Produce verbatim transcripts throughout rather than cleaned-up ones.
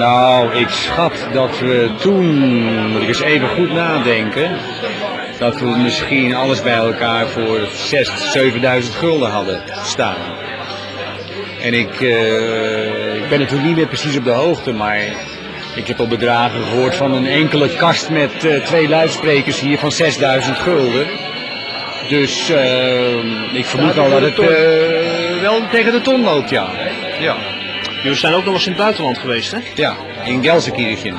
Nou, ik schat dat we toen, moet ik eens even goed nadenken, dat we misschien alles bij elkaar voor zesduizend, zevenduizend gulden hadden staan. En ik, uh, ik ben natuurlijk niet meer precies op de hoogte, maar ik heb al bedragen gehoord van een enkele kast met uh, twee luidsprekers hier van zesduizend gulden. Dus uh, ik vermoed al dat het uh, wel tegen de ton loopt, ja. Ja. Jullie zijn ook nog eens in het buitenland geweest, hè? Ja, in Gelsenkirchen.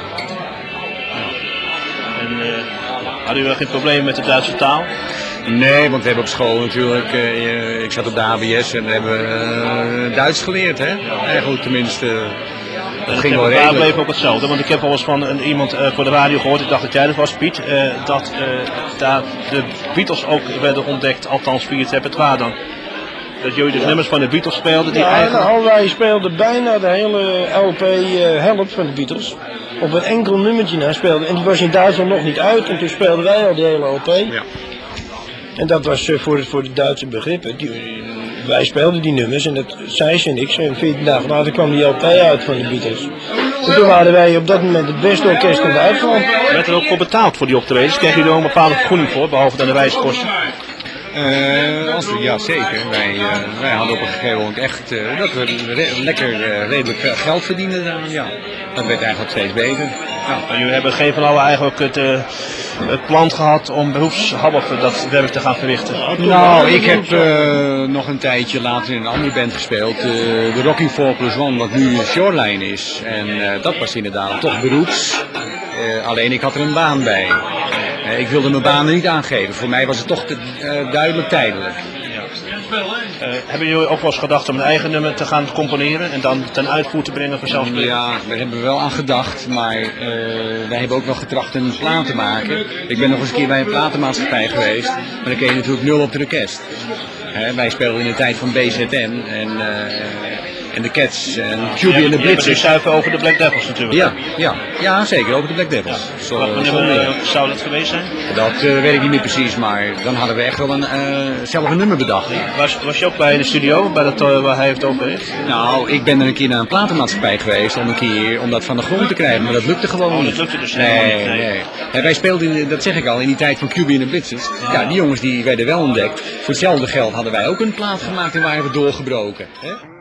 En uh, hadden jullie geen problemen met de Duitse taal? Nee, want we hebben op school natuurlijk, uh, ik zat op de H B S en we hebben uh, Duits geleerd, hè? Ja, goed, tenminste, uh, dat ging wel redelijk. Het bleef ook hetzelfde, want ik heb al eens van een, iemand uh, voor de radio gehoord, ik dacht dat jij dat was, Piet, uh, dat uh, daar de Beatles ook werden ontdekt, althans via het repertoire dan. Dat jullie de ja. nummers van de Beatles speelden die ja, eigenlijk... nou, wij speelden bijna de hele L P uh, helft van de Beatles. Op een enkel nummertje na speelden. En die was in Duitsland nog niet uit en toen speelden wij al die hele L P. Ja. En dat was uh, voor, voor de Duitse begrippen. Die, wij speelden die nummers en dat zei ze niks. En veertien dagen later kwam die L P uit van de Beatles. En toen waren wij op dat moment het beste orkest in Duitsland. Werd er ook voor betaald voor die optredens? Kregen jullie er ook een bepaalde vergoeding voor, behalve dan de reiskosten? Uh, als we, ja, zeker. Wij, uh, wij hadden op een gegeven moment echt uh, dat we re lekker uh, redelijk geld verdienden aan. Ja. Dat werd eigenlijk steeds beter. Ja. En jullie hebben geen van allen eigenlijk het, uh, het plan gehad om beroepshalve dat werk te gaan verrichten? Nou, ik heb uh, nog een tijdje later in een andere band gespeeld. Uh, de Rocking four plus one, wat nu Shoreline is. En uh, dat was inderdaad toch beroeps. Uh, alleen ik had er een baan bij. Uh, ik wilde mijn baan er niet aangeven. Voor mij was het toch te, uh, duidelijk tijdelijk. Uh, hebben jullie ook wel eens gedacht om een eigen nummer te gaan componeren en dan ten uitvoer te brengen vanzelfsprekend? Ja, daar hebben we wel aan gedacht, maar uh, wij hebben ook wel getracht een plaat te maken. Ik ben nog eens een keer bij een platenmaatschappij geweest, maar dan kreeg je natuurlijk nul op het orkest. He, wij speelden in de tijd van B Z N en, uh, en de Cats en Q B en de Blitzers. Je zuiver over de Black Devils natuurlijk. Ja, ja, ja zeker, over de Black Devils. Ja. Zo, Wat nummer uh, zou dat geweest zijn? Dat uh, weet ik niet meer precies, maar dan hadden we echt wel een, uh, zelf een nummer bedacht. Was, was je ook bij de studio, bij dat, uh, waar hij het over heeft? Nou, ik ben er een keer naar een platenmaatschappij geweest om een keer om dat van de grond te krijgen, maar dat lukte gewoon niet. Oh, dat lukte dus nee, niet. Nee. nee. En wij speelden, in, dat zeg ik al, in die tijd van Q B en de Blitzers. Ja. ja, die jongens die werden wel ontdekt. Voor hetzelfde geld hadden wij ook een plaat gemaakt en waren we doorgebroken. Hè?